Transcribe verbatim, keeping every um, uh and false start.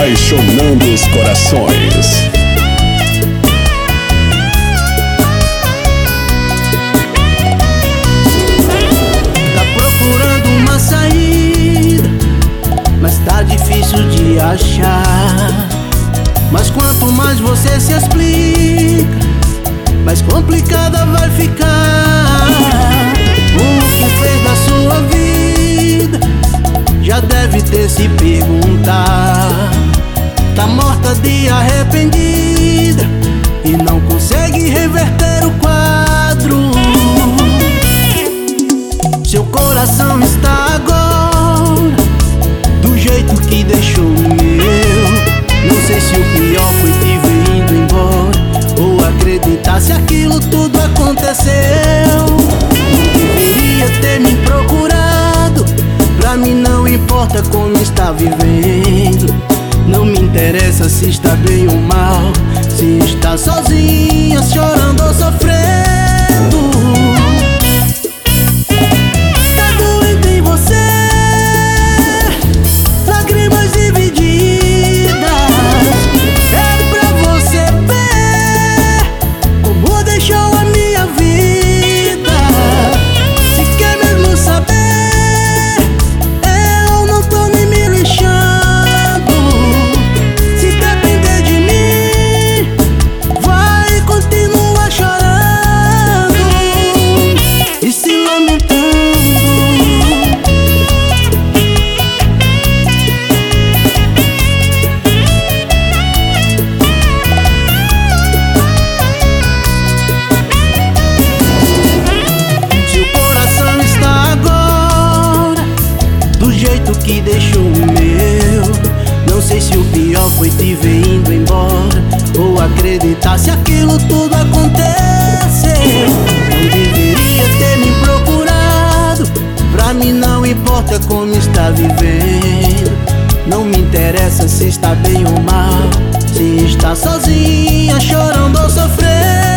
apaixonando os corações. Tá procurando uma saída, mas tá difícil de achar. Mas quanto mais você se explica, mais complicada vai ficar. O que fez da sua vida já deve ter se perguntar. Tá morta de arrependida e não consegue reverter o quadro. Seu coração está agora do jeito que deixou o meu. Não sei se o pior foi te ver indo embora, ou acreditar se aquilo tudo aconteceu. Não deveria ter me procurado. Pra mim não importa como está vivendo. Não me interessa se está bem ou mal, se está sozinha, chorando ou sofrendo. Tá doendo em você, lágrimas divididas. É pra você ver como deixou a minha vida. Se quer mesmo saber, eu não tô nem me lixando. Se depender de mim, vai continuar chorando e se lamentando. Seu coração está agora do jeito que deixou o meu. Não sei se o pior foi te ver indo embora, ou acreditar se aquilo tudo aconteceu. Não deveria ter me procurado. Pra mim não importa como está vivendo. Não me interessa se está bem ou mal, se está sozinha, chorando ou sofrendo.